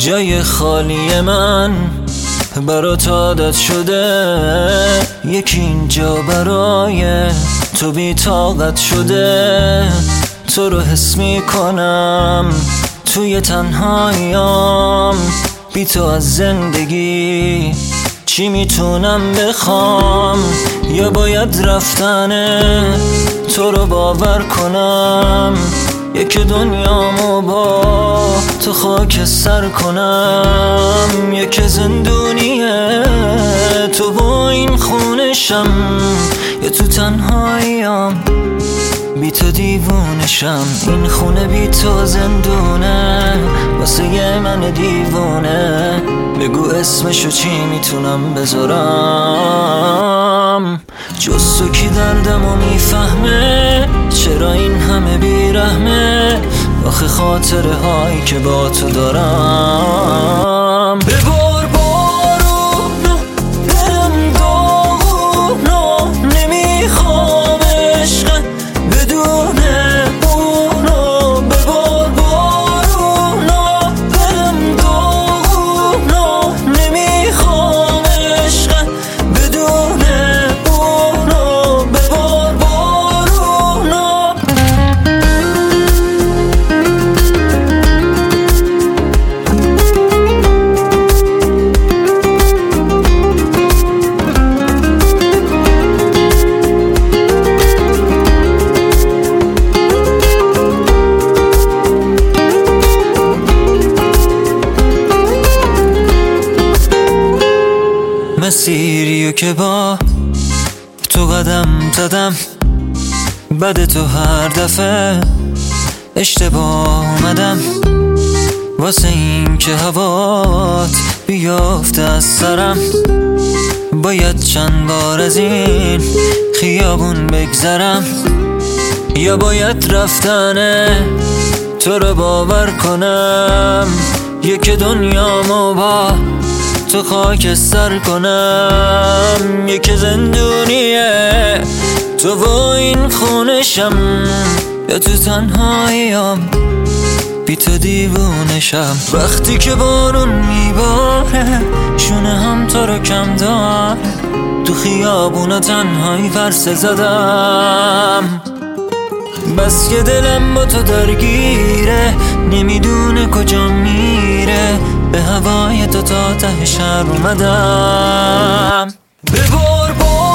جای خالی من برات عادت شده، یکی اینجا برای تو بی طاقت شده. تو رو حس میکنم توی تنهاییام، بی تو از زندگی چی میتونم بخوام؟ یا باید رفتن تو رو باور کنم، یک دنیامو با تو خاک سر کنم. یک زندونیه تو با این خونشم، یا تو تنهاییام بی تو دیوونشم. این خونه بی تو زندونه واسه من دیوونه. بگو اسمشو چی میتونم بذارم؟ جز تو کی دردمو میفهمه؟ چرا این همه بیرحمه؟ آخه خاطره هایی که با تو دارم. ببار بارونو دلم داغونو، نمیخوام عشق بدون اونو. ببار بارونو دلم داغونو، نمیخوام عشق بدون اونو. ببار بارونو. مسیریو که با تو قدم زدم، بعد تو هر دفعه اشتباه اومدم. واسه این که هوات بیافته از سرم، باید چند بار از این خیابون بگذرم. یا باید رفتن تو رو باور کنم، یک دنیامو با تو خاک سر کنم. یک زندونیه تو و این خونشم، یا تو تنهاییام بی تو دیوونشم. وقتی که بارون میباره شونه هم تو رو کم داره، تو خیابونا تنهایی ورسه زدم. بس که دلم با تو درگیره، نمیدونه کجا میره. به هوای تو تا ته شهر اومدم. ببار